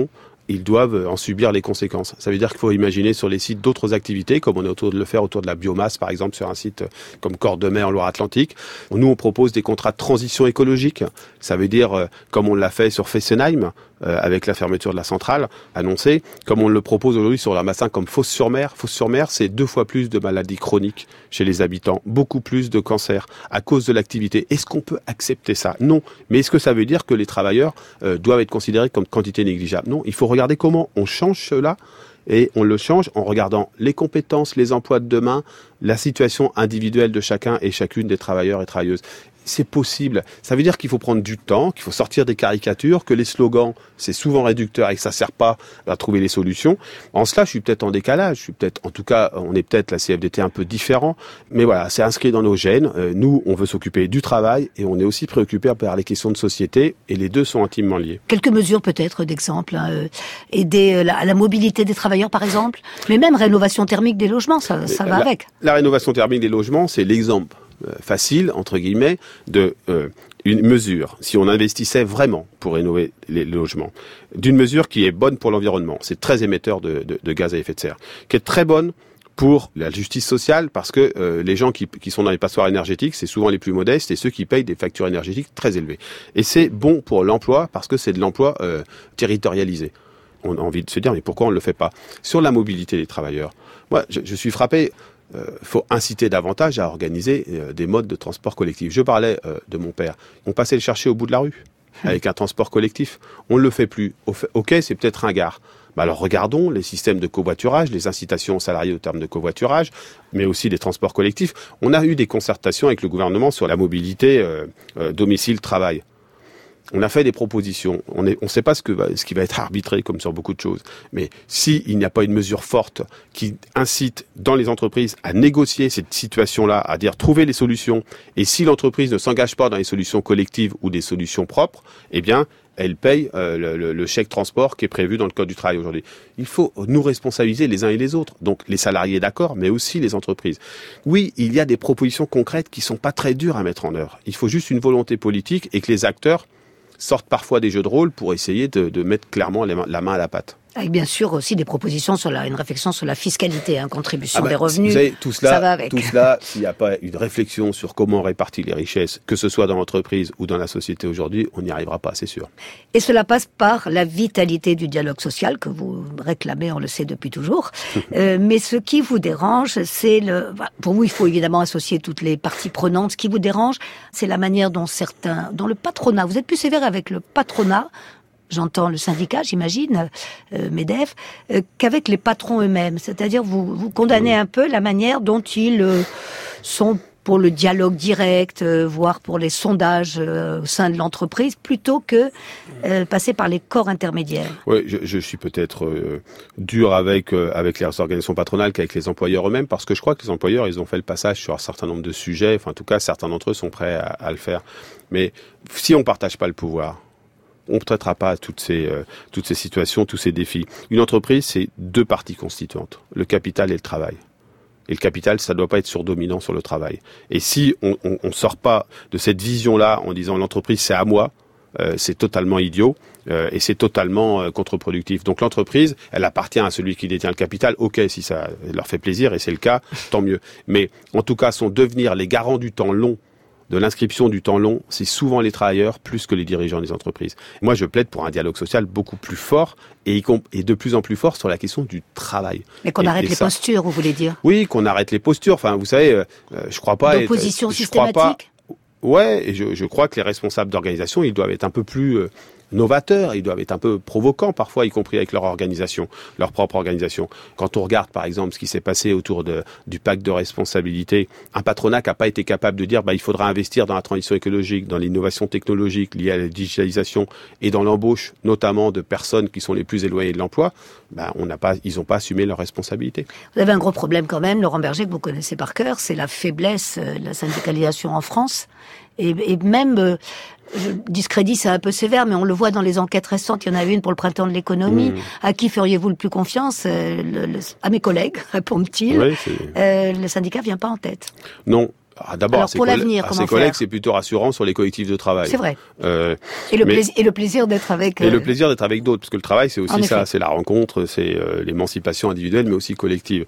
ils doivent en subir les conséquences. Ça veut dire qu'il faut imaginer sur les sites d'autres activités, comme on est autour de le faire autour de la biomasse, par exemple, sur un site comme Cordemais en Loire-Atlantique. Nous, on propose des contrats de transition écologique. Ça veut dire, euh, comme on l'a fait sur Fessenheim, euh, avec la fermeture de la centrale annoncée, comme on le propose aujourd'hui sur la Massin comme Fos-sur-Mer. Fos-sur-Mer, c'est deux fois plus de maladies chroniques chez les habitants, beaucoup plus de cancers à cause de l'activité. Est-ce qu'on peut accepter ça? Non. Mais est-ce que ça veut dire que les travailleurs euh, doivent être considérés comme quantité négligeable? Non. Il faut regarder comment on change cela, et on le change en regardant les compétences, les emplois de demain, la situation individuelle de chacun et chacune des travailleurs et travailleuses. C'est possible. Ça veut dire qu'il faut prendre du temps, qu'il faut sortir des caricatures, que les slogans, c'est souvent réducteur et que ça sert pas à trouver les solutions. En cela, je suis peut-être en décalage. Je suis peut-être, en tout cas, on est peut-être la C F D T un peu différent. Mais voilà, c'est inscrit dans nos gènes. Euh, nous, on veut s'occuper du travail et on est aussi préoccupé par les questions de société et les deux sont intimement liés. Quelques mesures peut-être d'exemple. Hein, euh, aider euh, la, à la mobilité des travailleurs, par exemple. Mais même rénovation thermique des logements, ça, ça va la, avec. La rénovation thermique des logements, c'est l'exemple facile, entre guillemets, de euh, une mesure, si on investissait vraiment pour rénover les logements, d'une mesure qui est bonne pour l'environnement, c'est très émetteur de, de, de gaz à effet de serre, qui est très bonne pour la justice sociale, parce que euh, les gens qui, qui sont dans les passoires énergétiques, c'est souvent les plus modestes et ceux qui payent des factures énergétiques très élevées. Et c'est bon pour l'emploi, parce que c'est de l'emploi euh, territorialisé. On a envie de se dire, mais pourquoi on ne le fait pas? Sur la mobilité des travailleurs, moi, je, je suis frappé. Il euh, faut inciter davantage à organiser euh, des modes de transport collectif. Je parlais euh, de mon père. On passait le chercher au bout de la rue avec un transport collectif. On ne le fait plus. Ok, c'est peut-être ringard. Bah alors regardons les systèmes de covoiturage, les incitations aux salariés au terme de covoiturage, mais aussi des transports collectifs. On a eu des concertations avec le gouvernement sur la mobilité euh, euh, domicile-travail. On a fait des propositions. On ne on sait pas ce, que va, ce qui va être arbitré, comme sur beaucoup de choses. Mais s'il n'y a pas une mesure forte qui incite dans les entreprises à négocier cette situation-là, à dire trouver les solutions, et si l'entreprise ne s'engage pas dans les solutions collectives ou des solutions propres, eh bien, elle paye euh, le, le chèque transport qui est prévu dans le Code du travail aujourd'hui. Il faut nous responsabiliser les uns et les autres. Donc les salariés, d'accord, mais aussi les entreprises. Oui, il y a des propositions concrètes qui sont pas très dures à mettre en œuvre. Il faut juste une volonté politique et que les acteurs sortent parfois des jeux de rôle pour essayer de, de mettre clairement les mains, la main à la pâte. Avec bien sûr aussi des propositions sur la, une réflexion sur la fiscalité, hein, contribution ah ben, des revenus. Vous savez, tout cela, ça va avec. Tout cela, s'il n'y a pas une réflexion sur comment on répartit les richesses, que ce soit dans l'entreprise ou dans la société aujourd'hui, on n'y arrivera pas, c'est sûr. Et cela passe par la vitalité du dialogue social que vous réclamez, on le sait depuis toujours. euh, mais ce qui vous dérange, c'est le. Pour vous, il faut évidemment associer toutes les parties prenantes. Ce qui vous dérange, c'est la manière dont certains, dont le patronat. Vous êtes plus sévère avec le patronat. J'entends le syndicat, j'imagine, euh, MEDEF, euh, qu'avec les patrons eux-mêmes. C'est-à-dire, vous, vous condamnez un peu la manière dont ils euh, sont pour le dialogue direct, euh, voire pour les sondages euh, au sein de l'entreprise, plutôt que euh, passer par les corps intermédiaires. Oui, je, je suis peut-être euh, dur avec euh, avec les organisations patronales qu'avec les employeurs eux-mêmes, parce que je crois que les employeurs, ils ont fait le passage sur un certain nombre de sujets. Enfin, en tout cas, certains d'entre eux sont prêts à, à le faire. Mais si on partage pas le pouvoir, on ne traitera pas toutes ces, euh, toutes ces situations, tous ces défis. Une entreprise, c'est deux parties constituantes, le capital et le travail. Et le capital, ça ne doit pas être surdominant sur le travail. Et si on ne sort pas de cette vision-là en disant l'entreprise, c'est à moi, euh, c'est totalement idiot euh, et c'est totalement euh, contre-productif. Donc l'entreprise, elle appartient à celui qui détient le capital. Ok, si ça leur fait plaisir, et c'est le cas, tant mieux. Mais en tout cas, sont devenir les garants du temps long, de l'inscription du temps long, c'est souvent les travailleurs plus que les dirigeants des entreprises. Moi, je plaide pour un dialogue social beaucoup plus fort et, et de plus en plus fort sur la question du travail. Mais qu'on et, arrête et les ça, postures, vous voulez dire? Oui, qu'on arrête les postures. Enfin, vous savez, euh, je crois pas... D'opposition être, systématique je crois pas, Ouais, et je, je crois que les responsables d'organisation, ils doivent être un peu plus euh, novateurs, ils doivent être un peu provocants parfois, y compris avec leur organisation, leur propre organisation. Quand on regarde par exemple ce qui s'est passé autour de, du pacte de responsabilité, un patronat qui n'a pas été capable de dire bah, il faudra investir dans la transition écologique, dans l'innovation technologique liée à la digitalisation et dans l'embauche notamment de personnes qui sont les plus éloignées de l'emploi, bah, on n'a pas, ils n'ont pas assumé leurs responsabilités. Vous avez un gros problème quand même, Laurent Berger, que vous connaissez par cœur, c'est la faiblesse de la syndicalisation en France. Et, et même, euh, je discrédit, c'est un peu sévère, mais on le voit dans les enquêtes récentes, il y en a une pour le printemps de l'économie. Mmh. À qui feriez-vous le plus confiance? euh, le, le, À mes collègues, répondent-ils. Oui, euh, le syndicat vient pas en tête. Non. Ah, d'abord, Alors, à ses, pour coll- l'avenir, à comment ses collègues, faire c'est plutôt rassurant sur les collectifs de travail. C'est vrai. Euh, Et le, mais- plaisir, et le plaisir d'être avec... Et euh, le plaisir d'être avec d'autres, parce que le travail, c'est En aussi effet. ça, c'est la rencontre, c'est euh, l'émancipation individuelle, mais aussi collective.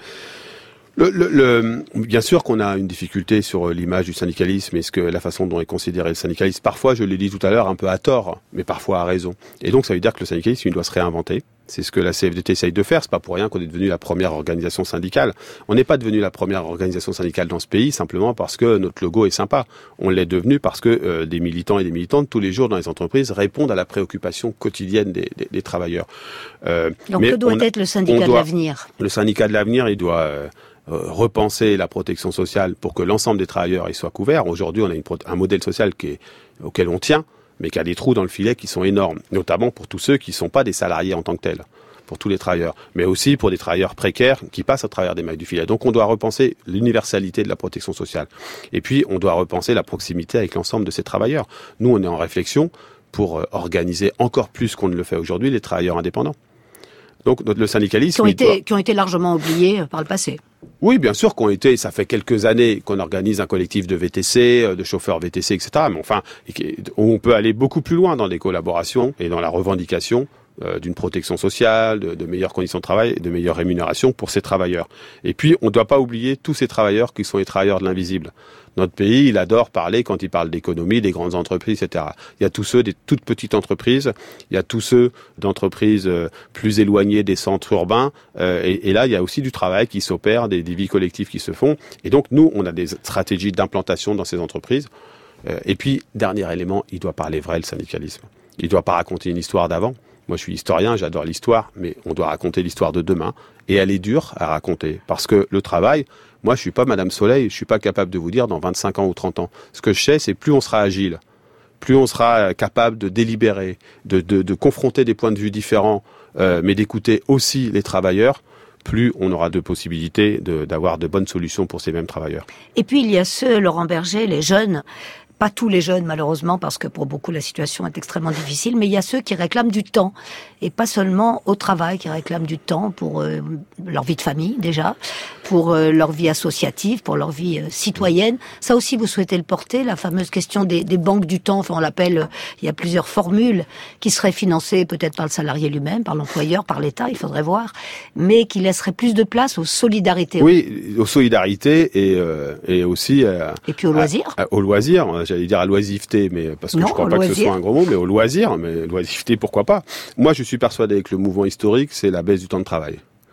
Le, le, le, bien sûr qu'on a une difficulté sur l'image du syndicalisme et ce que la façon dont est considéré le syndicalisme. Parfois, je l'ai dit tout à l'heure, un peu à tort, mais parfois à raison. Et donc, ça veut dire que le syndicalisme, il doit se réinventer. C'est ce que la C F D T essaye de faire. C'est pas pour rien qu'on est devenu la première organisation syndicale. On n'est pas devenu la première organisation syndicale dans ce pays simplement parce que notre logo est sympa. On l'est devenu parce que euh, des militants et des militantes tous les jours dans les entreprises répondent à la préoccupation quotidienne des, des, des travailleurs. Euh, Donc, mais que doit on- être le syndicat on doit- de l'avenir? Le syndicat de l'avenir, il doit euh, euh, repenser la protection sociale pour que l'ensemble des travailleurs y soient couverts. Aujourd'hui, on a une pro- un modèle social qui est, auquel on tient, mais qui a des trous dans le filet qui sont énormes, notamment pour tous ceux qui ne sont pas des salariés en tant que tels, pour tous les travailleurs, mais aussi pour des travailleurs précaires qui passent à travers des mailles du filet. Donc on doit repenser l'universalité de la protection sociale. Et puis on doit repenser la proximité avec l'ensemble de ces travailleurs. Nous, on est en réflexion pour euh, organiser encore plus qu'on ne le fait aujourd'hui les travailleurs indépendants. Donc notre- le syndicalisme... Qui ont, il été, doit- qui ont été largement oubliés euh, par le passé. Oui, bien sûr qu'on était, ça fait quelques années qu'on organise un collectif de V T C, euh, de chauffeurs V T C, et cetera. Mais enfin, et qui- on peut aller beaucoup plus loin dans des collaborations et dans la revendication euh, d'une protection sociale, de, de meilleures conditions de travail, de meilleures rémunérations pour ces travailleurs. Et puis, on ne doit pas oublier tous ces travailleurs qui sont les travailleurs de l'invisible. Notre pays, il adore parler, quand il parle d'économie, des grandes entreprises, et cetera. Il y a tous ceux des toutes petites entreprises, il y a tous ceux d'entreprises euh, plus éloignées des centres urbains, euh, et, et là, il y a aussi du travail qui s'opère, des, des vies collectives qui se font. Et donc, nous, on a des stratégies d'implantation dans ces entreprises. Euh, et puis, dernier élément, il doit parler vrai, le syndicalisme. Il ne doit pas raconter une histoire d'avant. Moi, je suis historien, j'adore l'histoire, mais on doit raconter l'histoire de demain. Et elle est dure à raconter, parce que le travail... Moi, je suis pas Madame Soleil, je suis pas capable de vous dire dans vingt-cinq ans ou trente ans. Ce que je sais, c'est plus on sera agile, plus on sera capable de délibérer, de, de, de confronter des points de vue différents, euh, mais d'écouter aussi les travailleurs, plus on aura de possibilités de, d'avoir de bonnes solutions pour ces mêmes travailleurs. Et puis il y a ceux, Laurent Berger, les jeunes, pas tous les jeunes malheureusement, parce que pour beaucoup la situation est extrêmement difficile, mais il y a ceux qui réclament du temps, et pas seulement au travail, qui réclament du temps pour euh, leur vie de famille déjà, pour euh, leur vie associative, pour leur vie euh, citoyenne. Ça aussi, vous souhaitez le porter, la fameuse question des, des banques du temps, enfin on l'appelle, euh, il y a plusieurs formules qui seraient financées peut-être par le salarié lui-même, par l'employeur, par l'État, il faudrait voir, mais qui laisseraient plus de place aux solidarités. Oui, aux solidarités et, euh, et aussi... Euh, Et puis au loisir. À, à, au loisir, j'allais dire à l'oisiveté, mais parce que Non, je crois au pas loisir. que ce soit un gros mot, mais au loisir, mais l'oisiveté, pourquoi pas. Moi, je suis persuadé que le mouvement historique, c'est la baisse du temps de travail.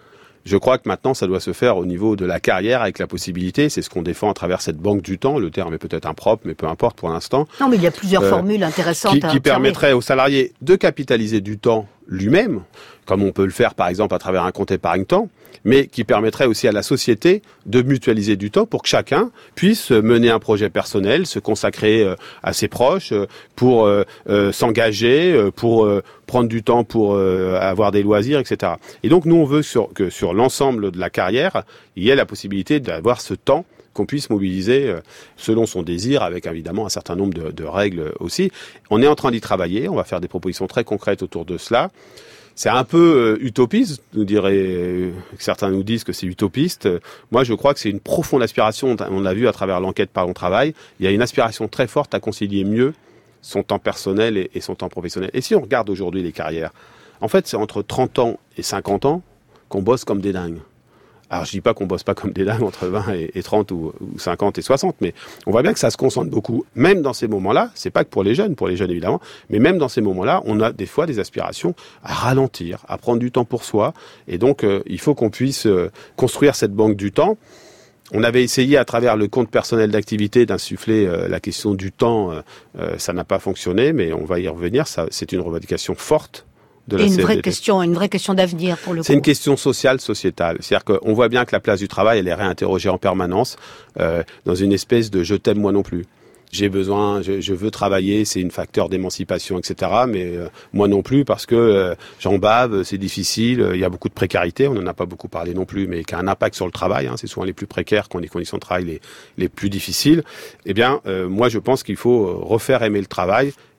Je crois que maintenant, ça doit se faire au niveau de la carrière avec la possibilité, c'est ce qu'on défend à travers cette banque du temps, le terme est peut-être impropre, mais peu importe pour l'instant. Non, mais il y a plusieurs Euh, formules intéressantes Qui, à qui observer. permettrait aux salariés de capitaliser du temps lui-même, comme on peut le faire par exemple à travers un compte épargne-temps, mais qui permettrait aussi à la société de mutualiser du temps pour que chacun puisse mener un projet personnel, se consacrer euh, à ses proches, euh, pour euh, euh, s'engager, euh, pour euh, prendre du temps pour euh, avoir des loisirs, et cetera. Et donc nous on veut sur, que sur l'ensemble de la carrière, il y ait la possibilité d'avoir ce temps qu'on puisse mobiliser euh, selon son désir, avec évidemment un certain nombre de, de règles aussi. On est en train d'y travailler, on va faire des propositions très concrètes autour de cela. C'est un peu euh, utopiste, nous dirait, euh, certains nous disent que c'est utopiste. Moi, je crois que c'est une profonde aspiration, on l'a vu à travers l'enquête Parlons Travail, il y a une aspiration très forte à concilier mieux son temps personnel et, et son temps professionnel. Et si on regarde aujourd'hui les carrières, en fait, c'est entre trente ans et cinquante ans qu'on bosse comme des dingues. Alors, je dis pas qu'on bosse pas comme des dingues entre vingt et trente ou, ou cinquante et soixante, mais on voit bien que ça se concentre beaucoup. Même dans ces moments-là, c'est pas que pour les jeunes, pour les jeunes évidemment, mais même dans ces moments-là, on a des fois des aspirations à ralentir, à prendre du temps pour soi. Et donc, euh, il faut qu'on puisse euh, construire cette banque du temps. On avait essayé à travers le compte personnel d'activité d'insuffler euh, la question du temps. Euh, euh, ça n'a pas fonctionné, mais on va y revenir. Ça, c'est une revendication forte. De la Et une C F D T. vraie question, une vraie question d'avenir pour le coup. C'est une question sociale, sociétale. C'est-à-dire qu'on voit bien que la place du travail, elle est réinterrogée en permanence euh, dans une espèce de « je t'aime moi non plus ». J'ai besoin, je, je veux travailler, c'est une facteur d'émancipation, et cetera. Mais euh, moi non plus, parce que euh, j'en bave, c'est difficile, euh, il y a beaucoup de précarité, on n'en a pas beaucoup parlé non plus, mais qui a un impact sur le travail. Hein, c'est souvent les plus précaires qui ont les conditions de travail les, les plus difficiles. Eh bien, euh, moi je pense qu'il faut refaire aimer le travail,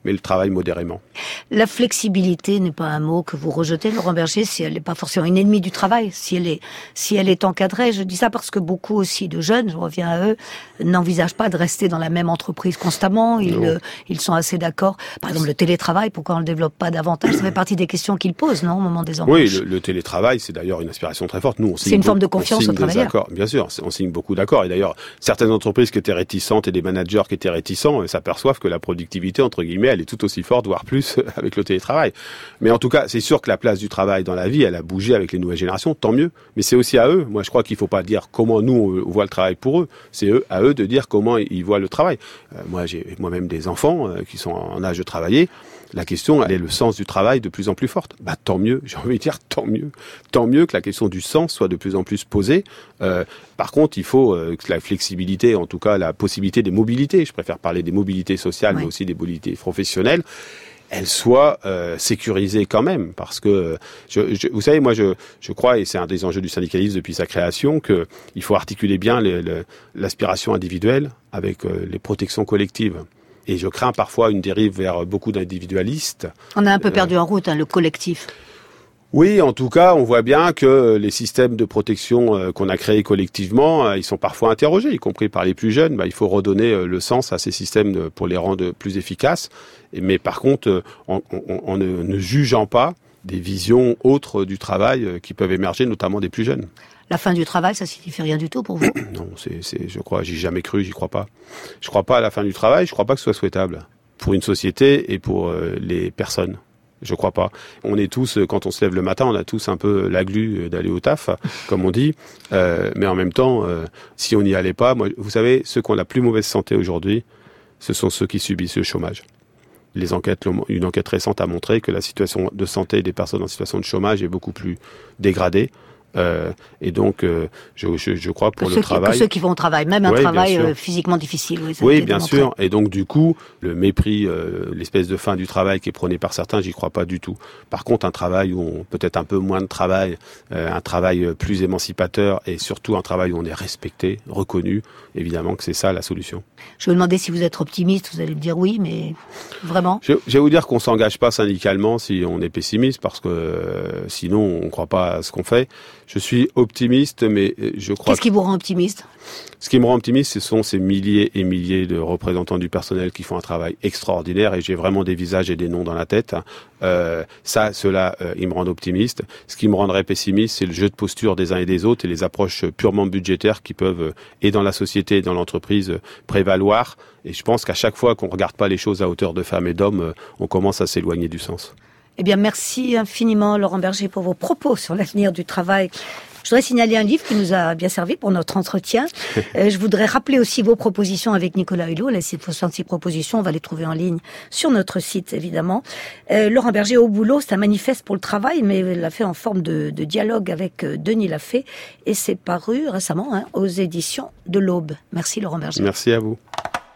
mais le travail modérément. La flexibilité n'est pas un mot que vous rejetez, Laurent Berger, si elle n'est pas forcément une ennemie du travail, si elle est, si elle est encadrée. Je dis ça parce que beaucoup aussi de jeunes, je reviens à eux, n'envisagent pas de rester dans la même entreprise constamment. Ils, euh, ils sont assez d'accord. Par exemple, le télétravail, pourquoi on ne le développe pas davantage? Ça fait partie des questions qu'ils posent, non, au moment des embauches? Oui, le, le télétravail, c'est d'ailleurs une aspiration très forte. Nous, on signe c'est une forme beaucoup, de confiance au travailleur. Bien sûr, on signe beaucoup d'accords. Et d'ailleurs, certaines entreprises qui étaient réticentes et des managers qui étaient réticents s'aperçoivent que la productivité, entre guillemets, elle est tout aussi forte, voire plus, avec le télétravail. Mais en tout cas, c'est sûr que la place du travail dans la vie, elle a bougé avec les nouvelles générations, tant mieux. Mais c'est aussi à eux. Moi, je crois qu'il ne faut pas dire comment nous, on voit le travail pour eux. C'est eux, à eux de dire comment ils voient le travail. Euh, moi, j'ai moi-même des enfants euh, qui sont en âge de travailler. La question, elle est le sens du travail de plus en plus forte. Bah, tant mieux, j'ai envie de dire tant mieux. Tant mieux que la question du sens soit de plus en plus posée. Euh, par contre, il faut euh, que la flexibilité, en tout cas la possibilité des mobilités, je préfère parler des mobilités sociales, oui. mais aussi des mobilités professionnelles, elle soit euh, sécurisée quand même, parce que je, je, vous savez, moi je, je crois, et c'est un des enjeux du syndicalisme depuis sa création, que il faut articuler bien les, les, l'aspiration individuelle avec euh, les protections collectives. Et je crains parfois une dérive vers beaucoup d'individualistes. On a un peu perdu en route, hein, le collectif. Oui, en tout cas, on voit bien que les systèmes de protection euh, qu'on a créés collectivement, euh, ils sont parfois interrogés, y compris par les plus jeunes. Bah, il faut redonner euh, le sens à ces systèmes de, pour les rendre plus efficaces. Et, mais par contre, euh, en, en, en ne, ne jugeant pas des visions autres du travail euh, qui peuvent émerger, notamment des plus jeunes. La fin du travail, ça signifie rien du tout pour vous? Non, c'est, c'est, je crois, j'y ai jamais cru, j'y crois pas. Je crois pas à la fin du travail, je crois pas que ce soit souhaitable pour une société et pour euh, les personnes. Je crois pas. On est tous, quand on se lève le matin, on a tous un peu la glu d'aller au taf, comme on dit. Euh, mais en même temps, euh, si on n'y allait pas, moi, vous savez, ceux qui ont la plus mauvaise santé aujourd'hui, ce sont ceux qui subissent le chômage. Les enquêtes, une enquête récente a montré que la situation de santé des personnes en situation de chômage est beaucoup plus dégradée. Euh, et donc, euh, je, je, je crois pour que le travail... Que ceux qui vont au travail, même un oui, travail euh, physiquement difficile. Oui, ça oui bien démontré. sûr. Et donc, du coup, le mépris, euh, l'espèce de fin du travail qui est prôné par certains, j'y crois pas du tout. Par contre, un travail où on peut-être un peu moins de travail, euh, un travail plus émancipateur et surtout un travail où on est respecté, reconnu, évidemment que c'est ça la solution. Je vais vous demander si vous êtes optimiste, vous allez me dire oui, mais vraiment Je, je vais vous dire qu'on s'engage pas syndicalement si on est pessimiste, parce que euh, sinon on ne croit pas à ce qu'on fait. Je suis optimiste, mais je crois... Qu'est-ce qui vous rend optimiste ? Ce qui me rend optimiste, ce sont ces milliers et milliers de représentants du personnel qui font un travail extraordinaire, et j'ai vraiment des visages et des noms dans la tête. Euh, ça, cela, euh, ils me rendent optimiste. Ce qui me rendrait pessimiste, c'est le jeu de posture des uns et des autres et les approches purement budgétaires qui peuvent, et dans la société et dans l'entreprise, prévaloir. Et je pense qu'à chaque fois qu'on ne regarde pas les choses à hauteur de femmes et d'hommes, on commence à s'éloigner du sens. Eh bien, merci infiniment, Laurent Berger, pour vos propos sur l'avenir du travail. Je voudrais signaler un livre qui nous a bien servi pour notre entretien. euh, je voudrais rappeler aussi vos propositions avec Nicolas Hulot. Les soixante-six propositions, on va les trouver en ligne sur notre site, évidemment. Euh, Laurent Berger, au boulot, c'est un manifeste pour le travail, mais il l'a fait en forme de, de dialogue avec euh, Denis Lafay. Et c'est paru récemment hein, aux éditions de l'Aube. Merci, Laurent Berger. Merci à vous.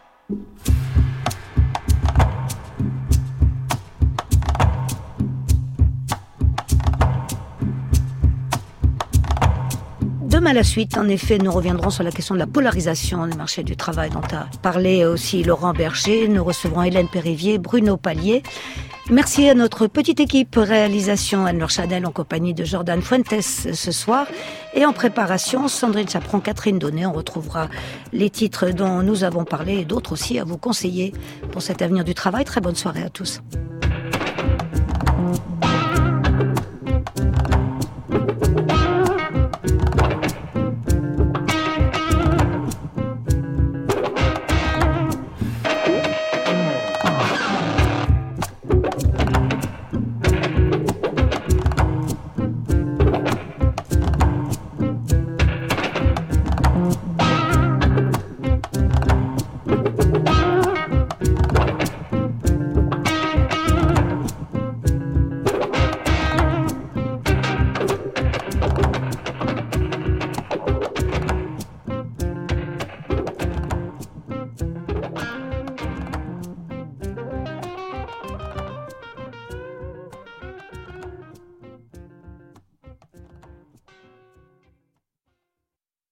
Demain, la suite, en effet, nous reviendrons sur la question de la polarisation du marché du travail dont a parlé aussi Laurent Berger. Nous recevrons Hélène Périvier, Bruno Palier. Merci à notre petite équipe réalisation, Anne-Laure Chanel en compagnie de Jordan Fuentes ce soir. Et en préparation, Sandrine Chaperon, Catherine Donnet. On retrouvera les titres dont nous avons parlé et d'autres aussi à vous conseiller pour cet avenir du travail. Très bonne soirée à tous.